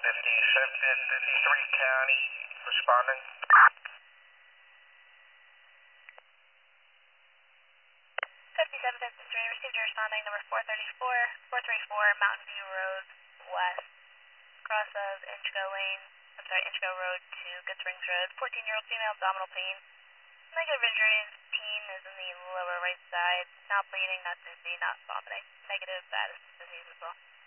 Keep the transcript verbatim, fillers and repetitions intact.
fifty-seven, fifty-three County, responding. fifty-seven fifty-three, received your responding number four thirty-four, four thirty-four Mountain View Road West, cross of Inchco Lane, I'm sorry, Inchco Road to Good Springs Road, fourteen year old female, abdominal pain. Negative injuries, teen is in the lower right side, not bleeding, not dizzy, not vomiting. Negative, that is disease as well.